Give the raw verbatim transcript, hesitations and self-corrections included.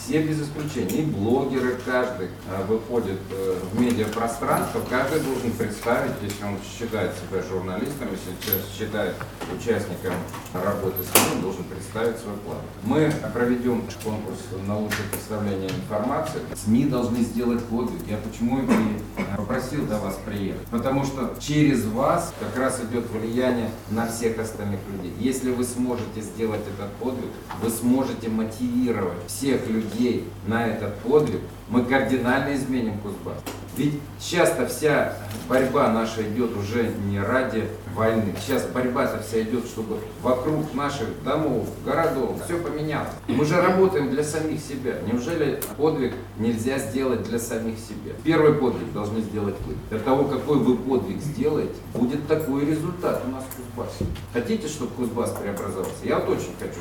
все без исключения, и блогеры, каждый выходит в медиапространство, каждый должен представить, если он считает себя журналистом, если считает участником работы СМИ, он должен представить свой план. Мы проведем конкурс на лучшее представление информации. СМИ должны сделать подвиг. Я почему и попросил до вас приехать? Потому что через вас как раз идет влияние на всех остальных людей. Если вы сможете сделать этот подвиг, вы сможете мотивировать всех людей на этот подвиг, мы кардинально изменим Кузбасс. Ведь сейчас-то вся борьба наша идет уже не ради войны. Сейчас борьба-то вся идет, чтобы вокруг наших домов, городов все поменялось. Мы же работаем для самих себя. Неужели подвиг нельзя сделать для самих себя? Первый подвиг должны сделать вы. Для того, какой вы подвиг сделаете, будет такой результат у нас в Кузбассе. Хотите, чтобы Кузбасс преобразовался? Я вот очень хочу,